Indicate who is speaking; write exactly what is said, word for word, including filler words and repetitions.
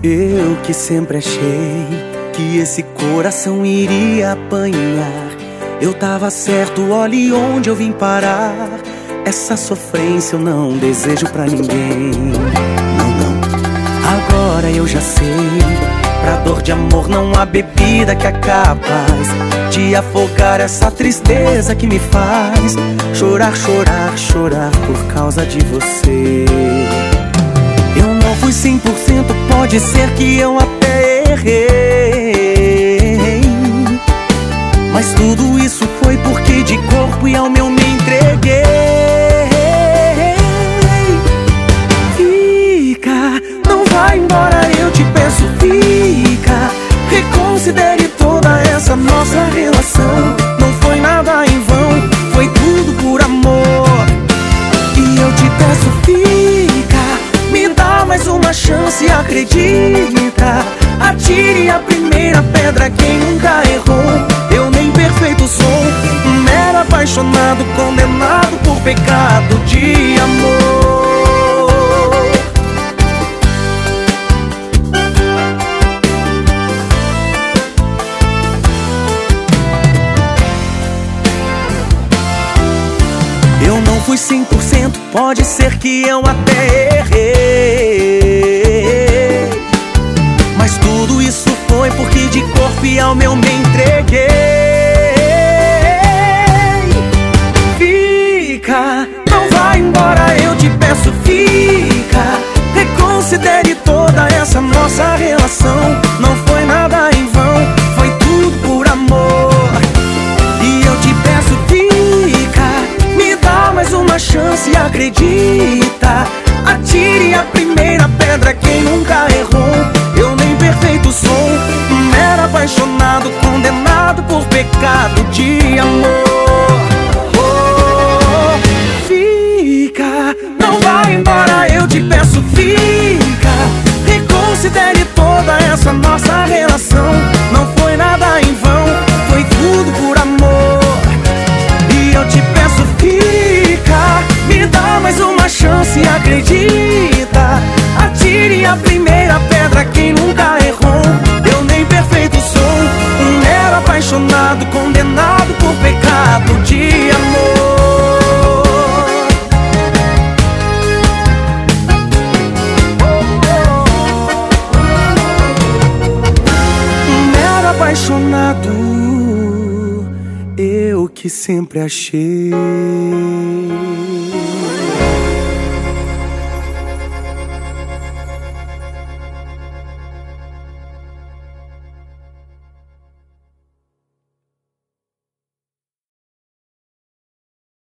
Speaker 1: Eu que sempre achei que esse coração iria apanhar. Eu tava certo, olhe onde eu vim parar. Essa sofrência eu não desejo pra ninguém. Não, não. Agora eu já sei, pra dor de amor não há bebida que é capaz de afogar essa tristeza que me faz chorar, chorar, chorar por causa de você. Eu não fui cem por cento, pode ser que eu até errei, mas tudo isso foi porque de corpo e alma eu me entreguei. Fica, não vai embora, eu te peço, fica. Reconsidere toda essa nossa relação. Não foi nada em vão, foi tudo por amor. E eu te peço, fica. Me dá mais uma chance, acredita. Atire a primeira pedra quem nunca errou. Eu nem perfeito sou, um mero apaixonado, condenado por pecado de amor. Eu não fui cem por cento, pode ser que eu até errei, mas tudo isso foi porque de corpo e alma eu me entreguei. Fica, não vai embora, eu te peço, fica. Reconsidere toda essa nossa relação. Não foi nada em vão, foi tudo por amor. E eu te peço, fica. Me dá mais uma chance, acredita. Atire a primeira pedra quem nunca errou. Eu nem perfeito sou, um mero apaixonado, condenado por pecado de amor. Oh, fica, não vai embora, eu te peço, fica. Reconsidere toda essa nossa relação. Não foi nada em vão, foi tudo por amor. E eu te peço, fica. Me dá mais uma chance, acredita. Atire a primeira pedra quem nunca errou. Eu nem perfeito sou, um mero apaixonado, condenado por pecado de amor. Um mero apaixonado, eu que sempre achei.